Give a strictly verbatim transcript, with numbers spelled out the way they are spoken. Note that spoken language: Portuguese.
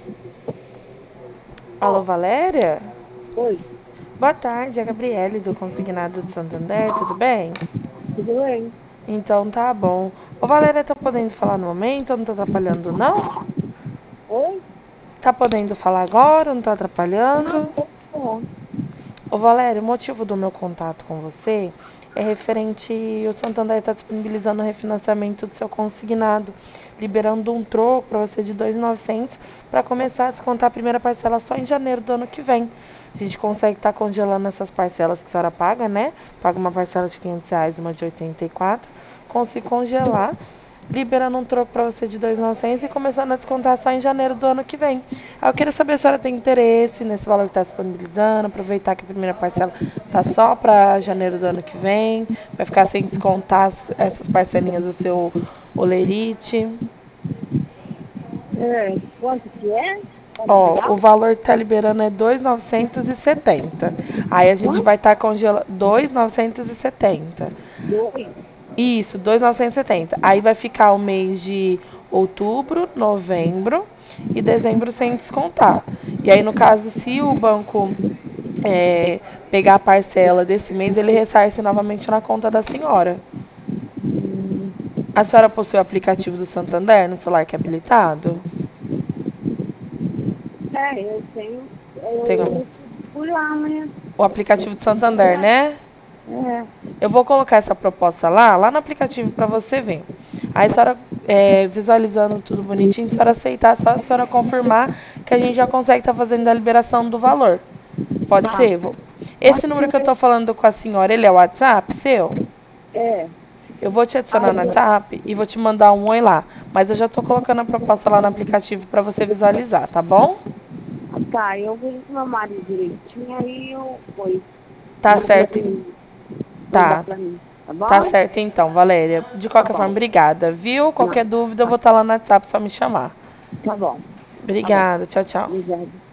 Alô, Valéria? Oi, Boa tarde, é a Gabriele do Consignado de Santander, tudo bem? tudo bem? Então tá bom. Ô, Valéria, tá podendo falar no momento? Não tá atrapalhando, não? Oi? Tá podendo falar agora? Não tá Não, atrapalhando? pode falar. Ô, Valéria, o motivo do meu contato com você é referente. O Santander está disponibilizando o refinanciamento do seu consignado, liberando um troco para você de dois mil e novecentos para começar a descontar a primeira parcela só em janeiro do ano que vem. A gente consegue estar congelando essas parcelas que a senhora paga, né? Paga uma parcela de quinhentos reais, uma de oitenta e quatro. Consigo congelar, liberando um troco para você de dois mil e novecentos e começando a descontar só em janeiro do ano que vem. Aí eu queria saber se a senhora tem interesse nesse valor que está disponibilizando, aproveitar que a primeira parcela está só para janeiro do ano que vem, vai ficar sem descontar essas parcelinhas do seu olerite. É, quanto que é? Pode me Ó, dar? o valor que tá liberando é dois mil novecentos e setenta. Aí a gente Quanto? vai estar tá congelando dois mil novecentos e setenta. Dois. Isso, dois mil novecentos e setenta. Aí vai ficar o mês de outubro, novembro e dezembro sem descontar. E aí, no caso, se o banco é, pegar a parcela desse mês, ele ressarce novamente na conta da senhora. A senhora possui o aplicativo do Santander no celular que é habilitado? É, eu tenho. Tem Eu, o, eu fui lá, né? o aplicativo do Santander, né? É, Eu vou colocar essa proposta lá, lá no aplicativo para você ver. Aí a senhora, é, visualizando tudo bonitinho, se a senhora aceitar, só a senhora confirmar que a gente já consegue estar tá fazendo a liberação do valor. Pode tá. ser? Esse Pode número que eu ser. estou falando com a senhora, ele é o WhatsApp seu? É. Eu vou te adicionar no Aí, WhatsApp e vou te mandar um oi lá. Mas eu já estou colocando a proposta lá no aplicativo para você visualizar, tá bom? tá, eu vejo com meu marido direitinho, aí eu vou Tá manda pra certo. mim, manda Tá. pra mim, tá Tá bom? certo então, Valéria. De Tá qualquer forma, bom. obrigada, viu? Não, Qualquer dúvida, eu vou estar lá no WhatsApp, só me chamar. tá bom. Tá bom. Obrigada, tchau, tchau. Obrigada.